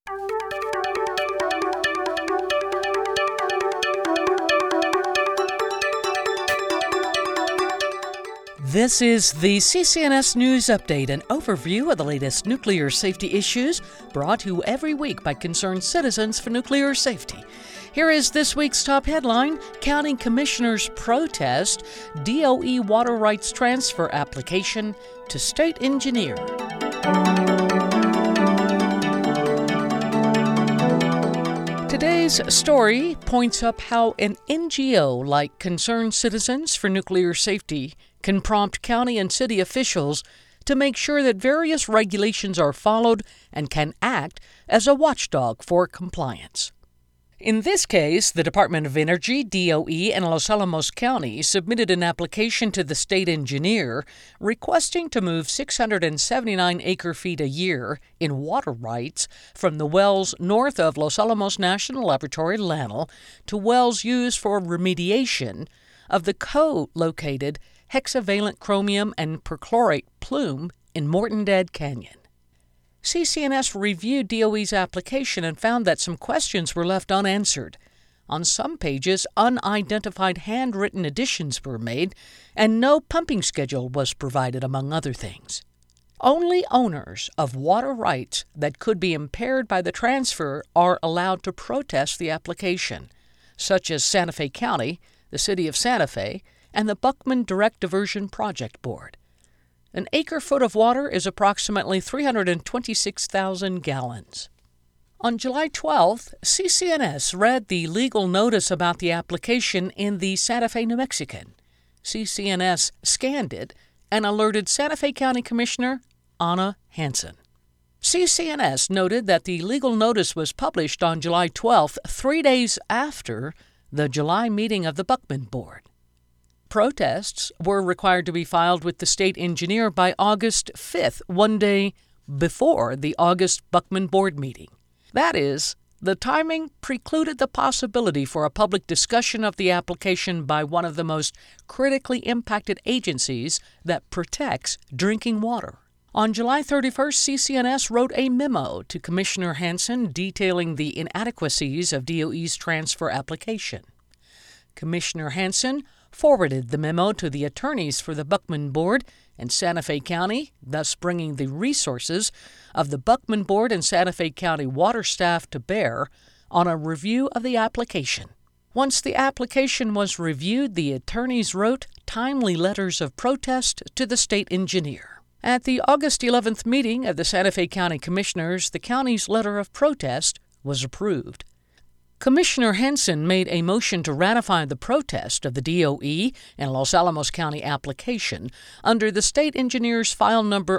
This is the CCNS News Update, an overview of the latest nuclear safety issues brought to you every week by concerned citizens for nuclear safety. Here is this week's top headline: County Commissioners protest DOE water rights transfer application to state engineer. Today's story points up how an NGO like Concerned Citizens for Nuclear Safety can prompt county and city officials to make sure that various regulations are followed and can act as a watchdog for compliance. In this case, the Department of Energy, DOE, and Los Alamos County submitted an application to the state engineer requesting to move 679 acre-feet a year in water rights from the wells north of Los Alamos National Laboratory, LANL, to wells used for remediation of the co-located hexavalent chromium and perchlorate plume in Morton-Dead Canyon. CCNS reviewed DOE's application and found that some questions were left unanswered. On some pages, unidentified handwritten additions were made, and no pumping schedule was provided, among other things. Only owners of water rights that could be impaired by the transfer are allowed to protest the application, such as Santa Fe County, the City of Santa Fe, and the Buckman Direct Diversion Project Board. An acre-foot of water is approximately 326,000 gallons. On July 12th, CCNS read the legal notice about the application in the Santa Fe New Mexican. CCNS scanned it and alerted Santa Fe County Commissioner Anna Hansen. CCNS noted that the legal notice was published on July 12th, 3 days after the July meeting of the Buckman Board. Protests were required to be filed with the state engineer by August 5th, 1 day before the August Buckman Board meeting. That is, the timing precluded the possibility for a public discussion of the application by one of the most critically impacted agencies that protects drinking water. On July 31st, CCNS wrote a memo to Commissioner Hansen detailing the inadequacies of DOE's transfer application. Commissioner Hansen forwarded the memo to the attorneys for the Buckman Board and Santa Fe County, thus bringing the resources of the Buckman Board and Santa Fe County water staff to bear on a review of the application. Once the application was reviewed, the attorneys wrote timely letters of protest to the state engineer. At the August 11th meeting of the Santa Fe County Commissioners, the county's letter of protest was approved. Commissioner Hansen made a motion to ratify the protest of the DOE and Los Alamos County application under the state engineer's file number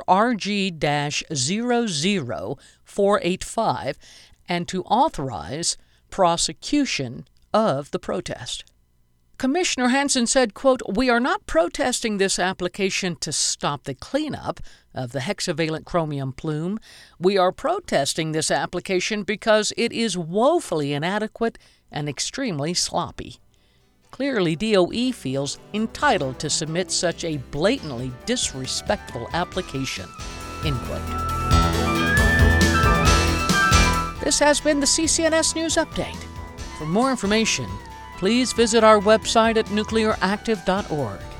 RG-00485 and to authorize prosecution of the protest. Commissioner Hansen said, quote, "We are not protesting this application to stop the cleanup of the hexavalent chromium plume. We are protesting this application because it is woefully inadequate and extremely sloppy." Clearly, DOE feels entitled to submit such a blatantly disrespectful application. End quote. This has been the CCNS News Update. For more information, please visit our website at nuclearactive.org.